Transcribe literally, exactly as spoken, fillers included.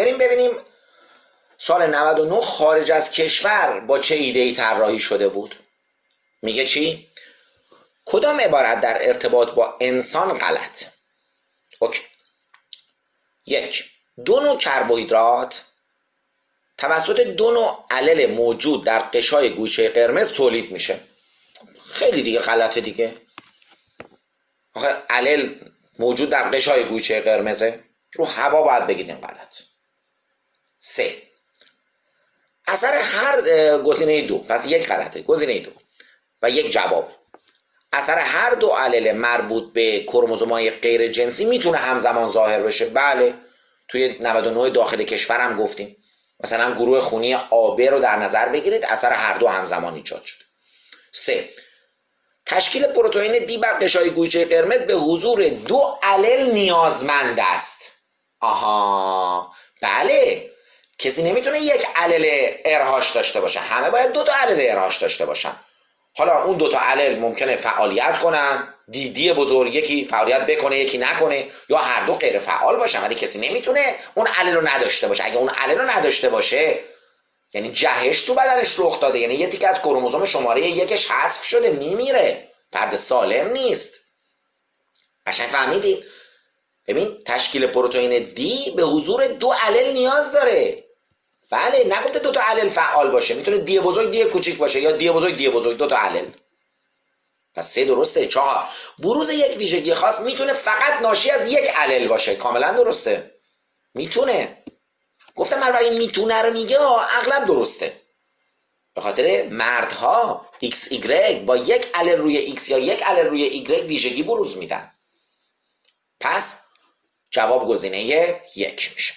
بریم ببینیم سال نود و نه خارج از کشور با چه ایده‌ای طراحی شده بود. میگه چی؟ کدام عبارت در ارتباط با انسان غلط؟ اوکی. یک، دو نوع کربوهیدرات توسط دو نوع علل موجود در قشای گوشه قرمز تولید میشه. خیلی دیگه غلطه دیگه. آخه علل موجود در قشای گوشه قرمزه، رو هوا باید بگید این غلط. سه، اثر هر گزینه دو، پس یک غلطه، گزینه دو و یک جواب. اثر هر دو علل مربوط به کروموزوم‌های غیر جنسی میتونه همزمان ظاهر بشه. بله، توی نود و نه داخل کشور هم گفتیم. مثلا گروه خونی آب رو در نظر بگیرید، اثر هر دو همزمان ایجاد شده. سه، تشکیل پروتئین دی بر قشای گوشه قرمز به حضور دو علل نیازمند است. آها، بله، کسی نمیتونه یک علل ارهاش داشته باشه، همه باید دو تا علل ارهاش داشته باشن. حالا اون دو تا علل ممکنه فعالیت کنن، دی دی بزرگ یکی فعالیت بکنه یکی نکنه، یا هر دو غیر فعال باشن، ولی کسی نمیتونه اون علل رو نداشته باشه. اگه اون علل رو نداشته باشه یعنی جهش تو بدنش رخ داده، یعنی یه تیکه از کروموزوم شماره یکش حذف شده، میمیره، فرد سالم نیست. قشنگ فهمیدید؟ ببین، تشکیل پروتئین دی به حضور دو علل نیاز داره. بله، نگفته دو تا علل فعال باشه، میتونه دی بزرگ دی کوچیک باشه یا دی بزرگ دی بزرگ، دو تا علل. پس سه درسته. چهار، بروز یک ویژگی خاص میتونه فقط ناشی از یک علل باشه. کاملا درسته، میتونه. گفتم من این میتونه رو میگه اغلب درسته، به خاطر مردها ایکس ایگرگ با یک علل روی ایکس یا یک علل روی ایگرگ ویژگی بروز میدن. پس جواب گزینه یک میشه.